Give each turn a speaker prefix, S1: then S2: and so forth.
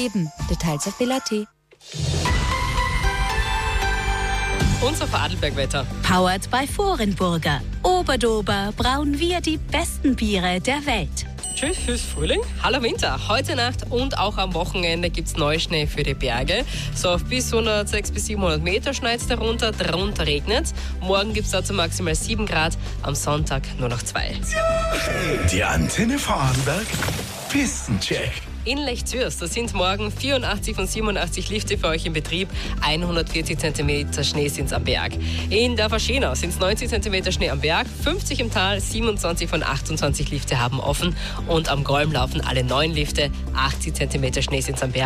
S1: Leben. Details auf bill.at.
S2: Unser Vorarlberg-Wetter.
S3: Powered by Vorenburger. Oberdober brauen wir die besten Biere der Welt.
S2: Tschüss fürs Frühling. Hallo Winter. Heute Nacht und auch am Wochenende gibt es Neuschnee für die Berge. So auf bis 106 bis 700 Meter schneit es darunter regnet. Morgen gibt es dazu maximal 7 Grad, am Sonntag nur noch 2.
S4: Die Antenne Vorarlberg Pistencheck.
S2: In Lech-Zürs, da sind morgen 84 von 87 Lifte für euch in Betrieb, 140 cm Schnee sind es am Berg. In der Faschenau sind es 90 cm Schnee am Berg, 50 im Tal, 27 von 28 Lifte haben offen und am Golm laufen alle 9 Lifte, 80 cm Schnee sind es am Berg.